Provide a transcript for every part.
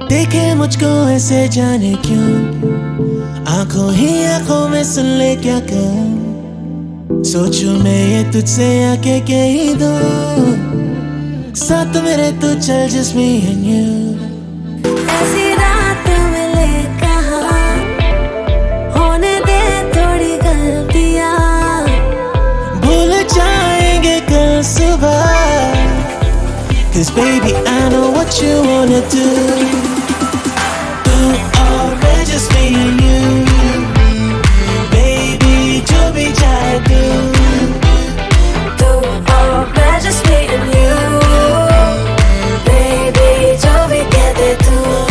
देखे मुझको ऐसे जाने क्यों, आंखों ही आंखों में सुन ले क्या कहूं। सोचूं मैं ये तुझसे आके कह दूं, साथ मेरे तू चल just me and you। ऐसी रात मिले कहाँ, होने दे थोड़ी गलतियाँ, भूल जाएंगे कल सुबह। Cause baby I know what you wanna do, तू और मैं just me and you, baby जो भी चाहे तू, तू और मैं just me and you, baby जो भी कह दे तू।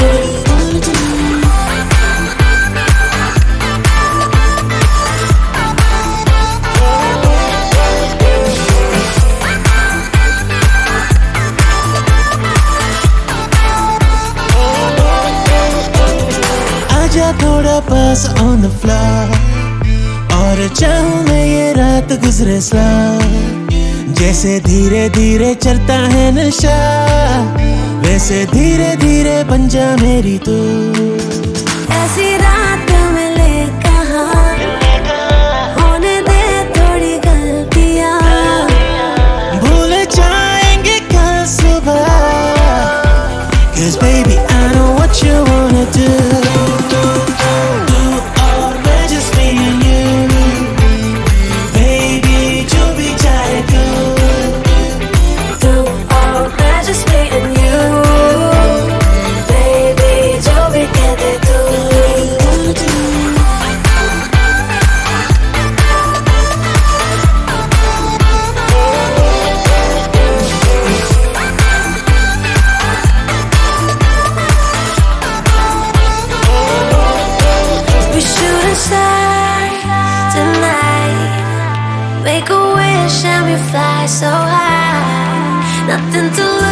आजा थोड़ा पास on the floor, और चाहूं मैं ये रात गुजरे slow। जैसे धीरे धीरे चलता है नशा, वैसे धीरे धीरे बन जा मेरी तू। ऐसी रात मिले कहाँ, होने दे थोड़ी गलतियाँ, भूल जाएंगे कल सुबह। Cause baby I know what you wanna do, तू और मैं just me and you, baby जो भी चाहे तू, तू और मैं just me and you, baby जो भी कह दे तू। We should start tonight, make a wish and we fly so high, nothing to lose.